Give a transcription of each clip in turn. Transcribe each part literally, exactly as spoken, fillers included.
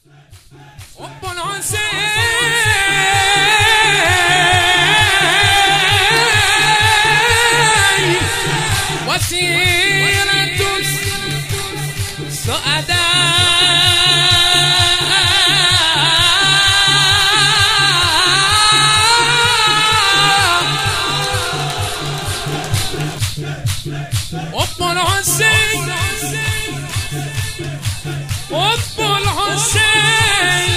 حب الحسين وسيلة السعداء حب الحسين حب الحسين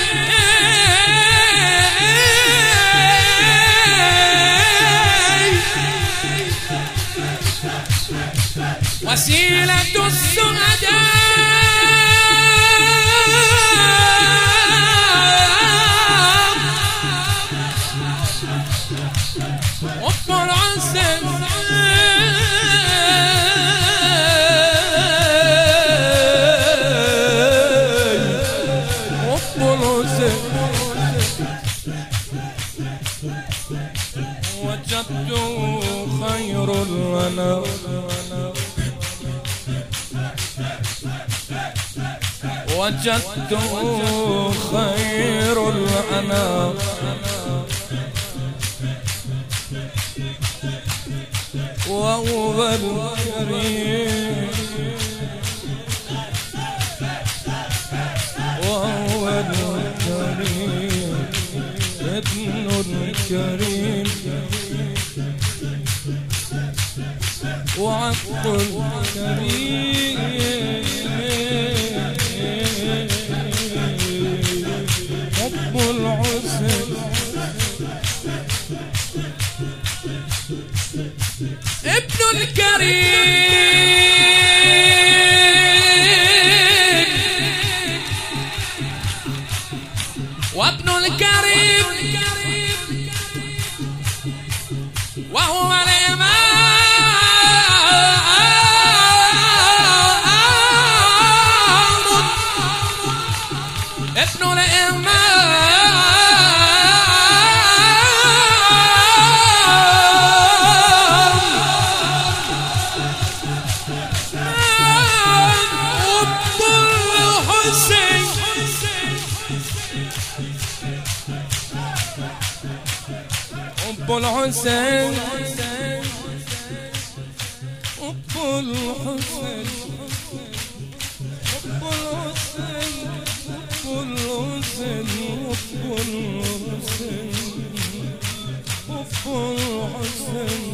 وسيلة السعداء حب الحسين وجدت خير لنا وجدت خير لنا وهو الكريم وهو الكريم ابن الكريم وعبد الكريم حب الحسين ابن الكريم وابن الكريم وهو الإمام ابن الإمام حب الحسين حب الحسين حب الحسين حب الحسين حب الحسين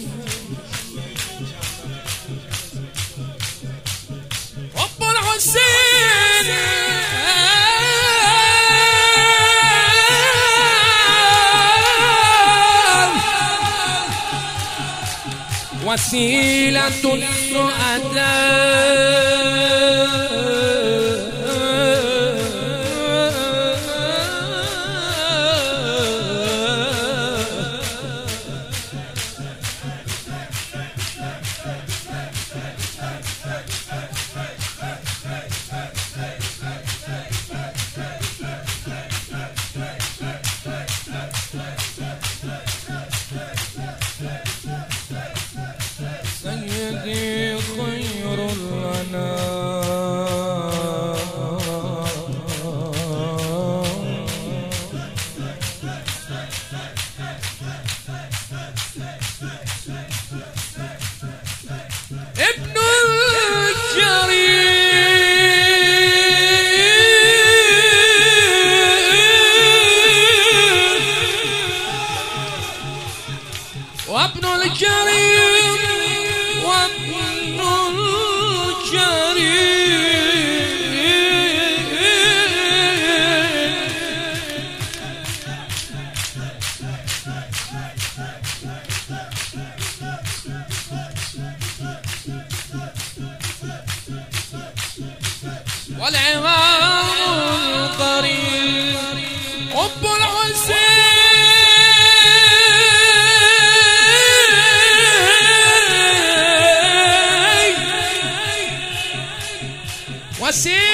حب الحسين وسيلة سيدي خير لنا ابن الكريم وابن الكريم وابن الكريم والعمار القريب حب الحسين وسيلة